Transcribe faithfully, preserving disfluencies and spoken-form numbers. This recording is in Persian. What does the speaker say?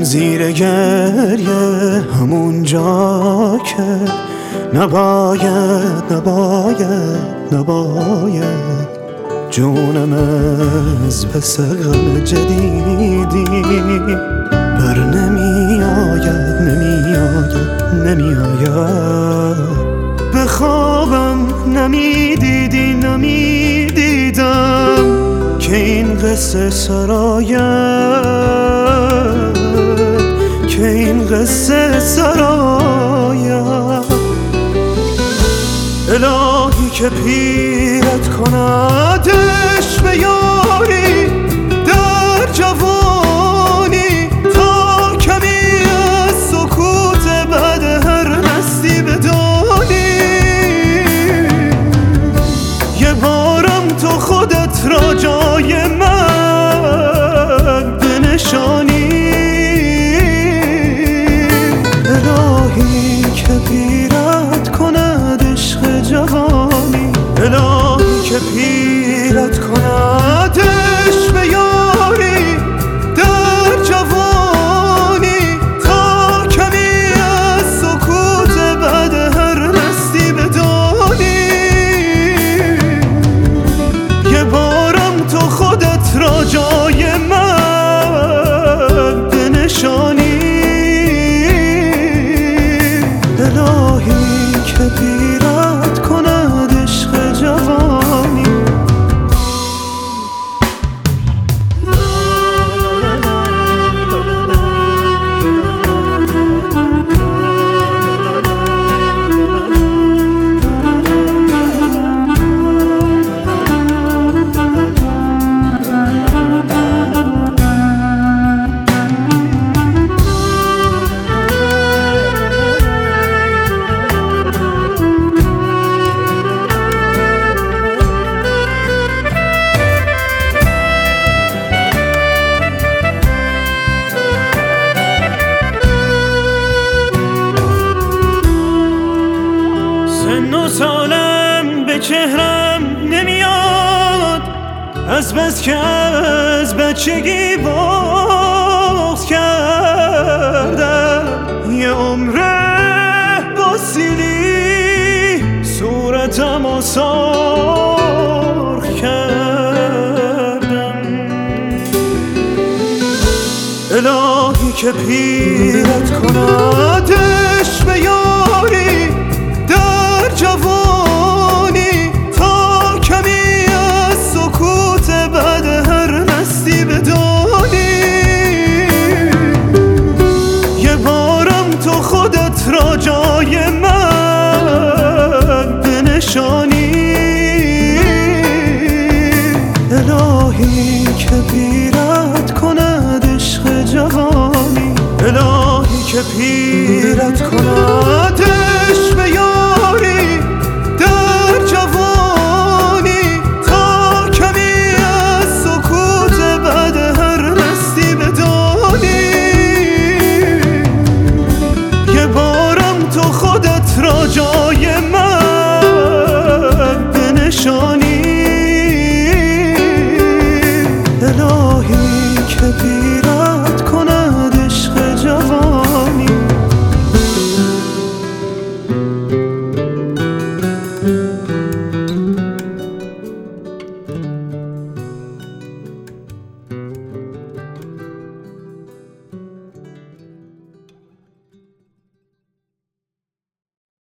زیر گریه همون جا که نباید نباید نباید جونم از پس غم جدیدی بر نمیآید نمیآید نمیآید به خوابم نمیدیدی نمیدیدم که این قصه سراید که این قصه سراید الهی که پیرت کندش به یاری در جوانی تا کمی از سکوت بعد هر نستی بدانی یه بارم تو خودت را جای من بنشانی الهی که پیرت کند عشق جوانی الهی که پیرت کند عشق به یاری در جوانی تا کمی از سکوت بعد هر نستی بدانی یه بارم تو خودت را جای من بنشانی الهی که پیرت کند عشق جوانی سن و سالم به چهرم نمیاد از بس که از بچگی بغض کردم یه عمره با سیلی صورتم و سرخ کردم الهی که پیرت کند عشق به یاری در جوانی تا کمی از سکوت بعد هر نستی بدانی یه بارم تو خودت را جای من بنشانی الهی که پیرت کند عشق جوانی الهی که پیرت کند